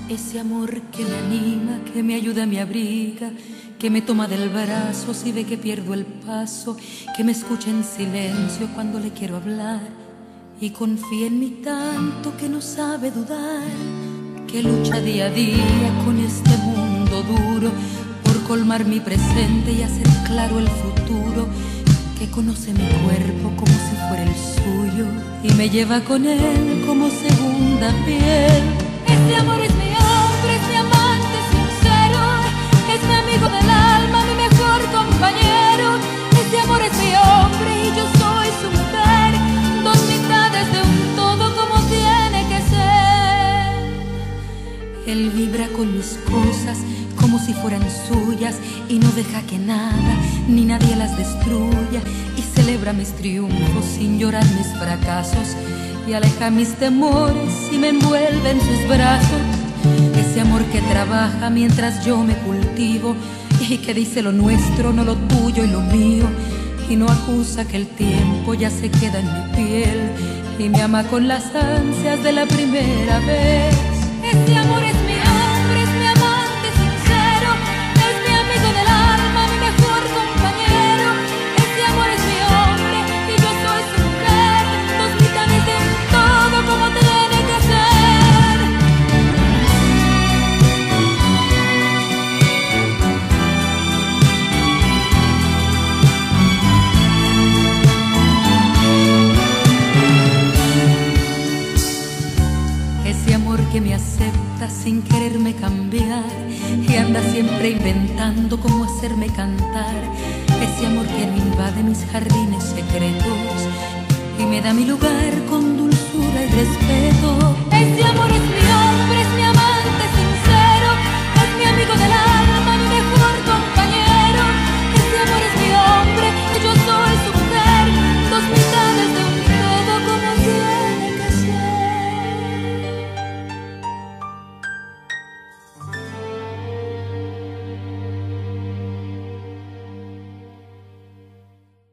Ese amor que me anima, que me ayuda, me abriga, que me toma del brazo si ve que pierdo el paso, que me escucha en silencio cuando le quiero hablar y confía en mí tanto que no sabe dudar, que lucha día a día con este mundo duro por colmar mi presente y hacer claro el futuro, que conoce mi cuerpo como si fuera el suyo y me lleva con él como segunda piel. Ese amor es mi hombre, es mi amante sincero, es mi amigo del alma, mi mejor compañero. Ese amor es mi hombre y yo soy su mujer, dos mitades de un todo como tiene que ser. Él vibra con mis cosas como si fueran suyas y no deja que nada ni nadie las destruya, y celebra mis triunfos sin llorar mis fracasos y aleja mis temores y me envuelve en sus brazos. Ese amor que trabaja mientras yo me cultivo y que dice lo nuestro, no lo tuyo y lo mío, y no acusa que el tiempo ya se queda en mi piel y me ama con las ansias de la primera vez. Ese amor es mi hombre, es mi amante sincero, es mi amigo del alma, mi mejor compañero. Ese amor es mi hombre y yo soy su mujer, dos mitades de un todo como tiene que ser. Ese amor que me acepta sin quererme cambiar y anda siempre inventando cómo hacerme cantar. Ese amor que no invade mis jardines secretos y me da mi lugar con dulzura y respeto. Ese amor es mi hombre,